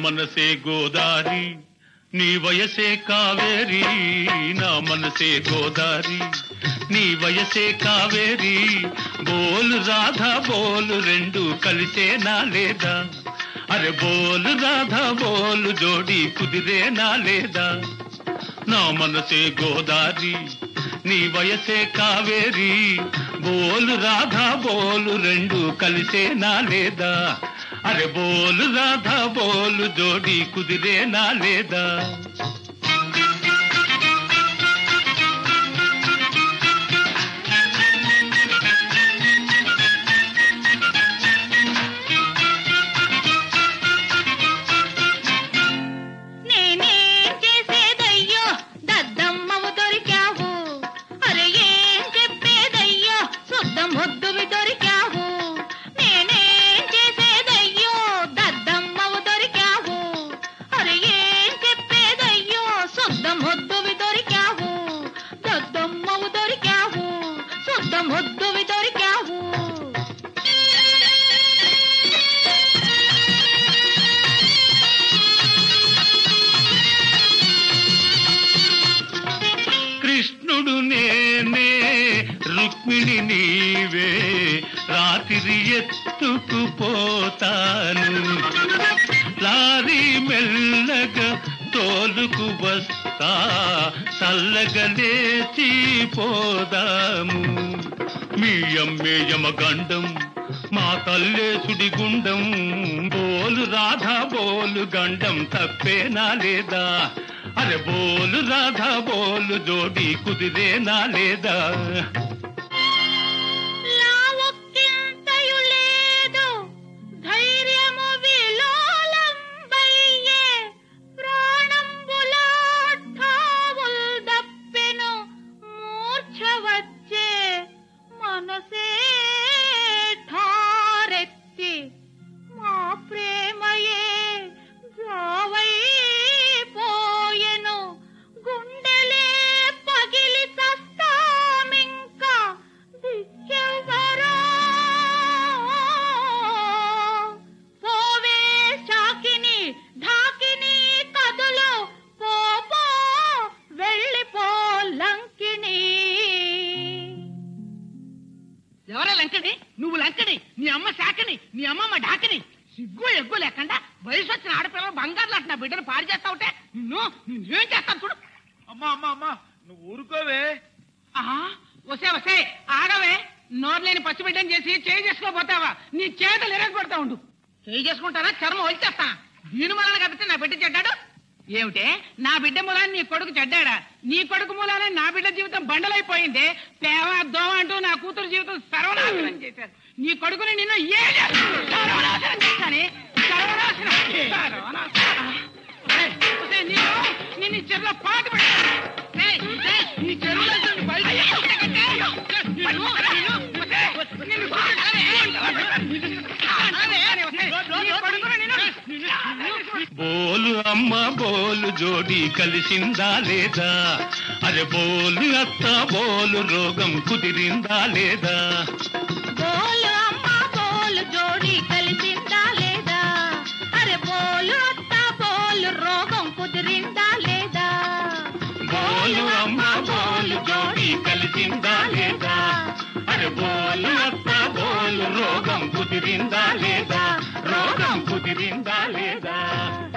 మనసే గోదారి నీ వయసే కావేరి నా మనసే గోదారి నీ వయసే కావేరి బోలు రాధా బోలు రెండు కలిసేనా లేదా అరే బోలు రాధా బోలు జోడి కుదిరేనా లేదా నా మనసే గోదారి నీ వయసే కావేరి బోలు రాధా బోలు రెండు కలిసేనా లేదా అరే బోలు రాధా బోలు జోడి కుదిరేనా లేదా కృష్ణుడు నేనే రుక్మిణి నీవే రాత్రి ఎత్తుకుపోతాను లారీ మెల్లగా తోలుకు వస్తా చల్లగా లేచి పోదాము మీ అమ్మే యమగండం మా తల్లే సుడిగుండం బోలు రాధా బోలు గండం తప్పేనా లేదా అరే బోలు రాధా బోలు జోడి కుదిరేనా లేదా ఎవరా లంకని నువ్వు లంకని నీ అమ్మ శాఖని నీ అమ్మమ్మ ఢాకని సిగ్గు ఎగ్గు లేకుండా వయసు వచ్చిన ఆడపిల్లలు బంగారు లాంటి నా బిడ్డను పాడు చేస్తావుటే నువ్వేం చేస్తాను చూడు అమ్మా అమ్మా అమ్మా నువ్వు ఊరుకోవే వసే ఆగవే నోరు లేని పచ్చి బిడ్డని చేసి చేయి చేసుకోపోతావా నీ చేతులు ఎరగొడతా ఉండు చేయి చేసుకుంటానా చర్మం వచ్చేస్తా దీని వలన కాబట్టి నా బిడ్డ చెడ్డాడు ఏమిటే నా బిడ్డ మూలాన్ని నీ కొడుకు చెడ్డాడా నీ కొడుకు మూలానే నా బిడ్డ జీవితం బండలైపోయింది పేవ దోవ అంటూ నా కూతురు జీవితం సర్వనాశనం చేశారు నీ కొడుకుని నిన్ను సర్వనాశనం చేశానే నిన్ను చెరువులో పాటు పెట్టాను నీ చెరువులో బయట బోలు అమ్మ బోలు జోడి కలిసిందా లేదా అరే బోలు అత్త బోలు రోగం కుదిరిందా లేదా బోలు అమ్మ బోలు జోడి కలిసిందా లేదా అరే బోలు అత్త బోలు రోగం కుదిరిందా లేదా బోలు అమ్మ బోలు జోడి కలిసిందా లేదా అరే బోలు అత్త బోలు రోగం కుదిరిందా లేదా రోగం కుదిరిందా లేదా